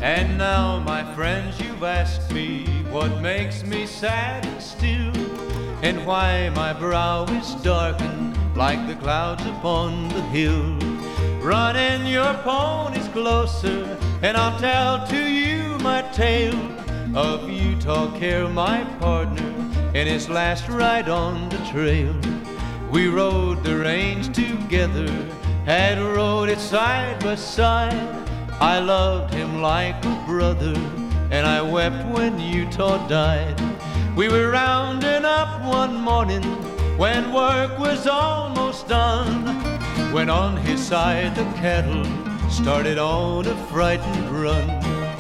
And now, my friends, you've asked me what makes me sad and still, and why my brow is darkened like the clouds upon the hill. Run in your ponies closer, and I'll tell to you my tale of Utah Care, my partner, in his last ride on the trail. We rode the range together, had rode it side by side. I loved him like a brother, and I wept when Utah died. We were rounding up one morning when work was almost done, when on his side the cattle started on a frightened run.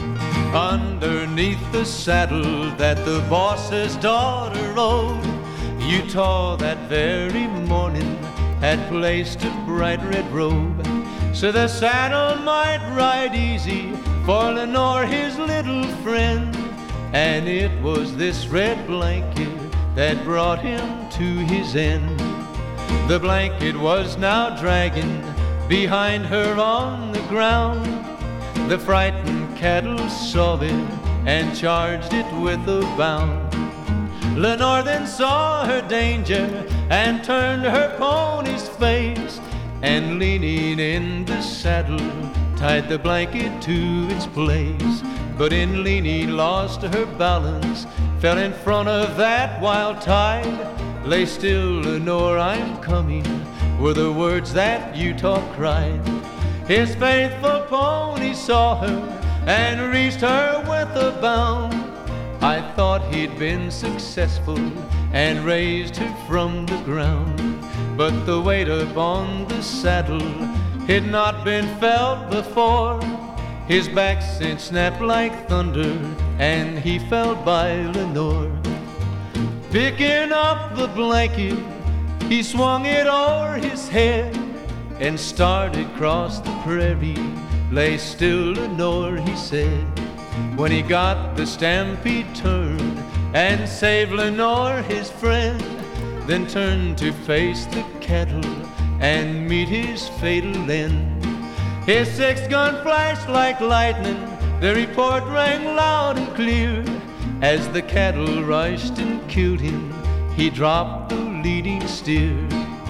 Underneath the saddle that the boss's daughter rode, Utah that very morning had placed a bright red robe, so the saddle might ride easy for Lenore, his little friend. And it was this red blanket that brought him to his end. The blanket was now dragging behind her on the ground. The frightened cattle saw it and charged it with a bound. Lenore then saw her danger and turned her pony's face, and leaning in the saddle tied the blanket to its place. But in leaning lost her balance, fell in front of that wild tide. Lay still, Lenore, I'm coming, were the words that Utah cried. His faithful pony saw her and reached her with a bound. I thought he'd been successful and raised her from the ground, but the weight upon the saddle had not been felt before. His back cinch snapped like thunder, and he fell by Lenore. Picking up the blanket, he swung it o'er his head and started across the prairie. Lay still, Lenore, he said. When he got the stampede turned and saved Lenore, his friend, then turned to face the cattle and meet his fatal end. His six-gun flashed like lightning, the report rang loud and clear. As the cattle rushed and killed him, he dropped the leading steer.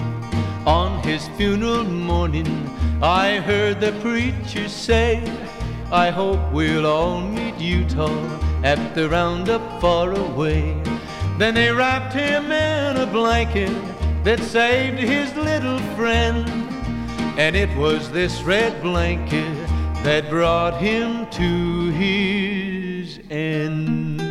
On his funeral morning, I heard the preacher say, I hope we'll all meet Utah at the roundup far away. Then they wrapped him in a blanket that saved his little friend, and it was this red blanket that brought him to his end.